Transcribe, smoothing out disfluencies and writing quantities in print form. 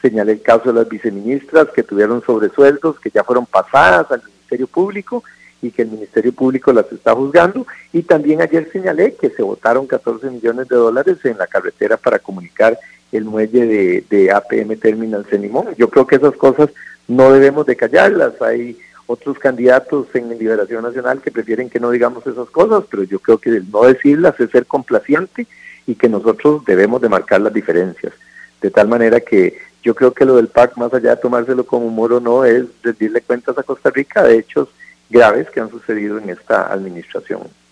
señalé el caso de las viceministras que tuvieron sobresueldos, que ya fueron pasadas al Ministerio Público y que el Ministerio Público las está juzgando, y también ayer señalé que se votaron 14 millones de dólares en la carretera para comunicar el muelle de APM Terminal Cenimón. Yo creo que esas cosas no debemos de callarlas. Hay otros candidatos en Liberación Nacional que prefieren que no digamos esas cosas, pero yo creo que el no decirlas es ser complaciente y que nosotros debemos de marcar las diferencias. De tal manera que yo creo que lo del PAC, más allá de tomárselo con humor o no, es rendirle cuentas a Costa Rica de hechos graves que han sucedido en esta administración.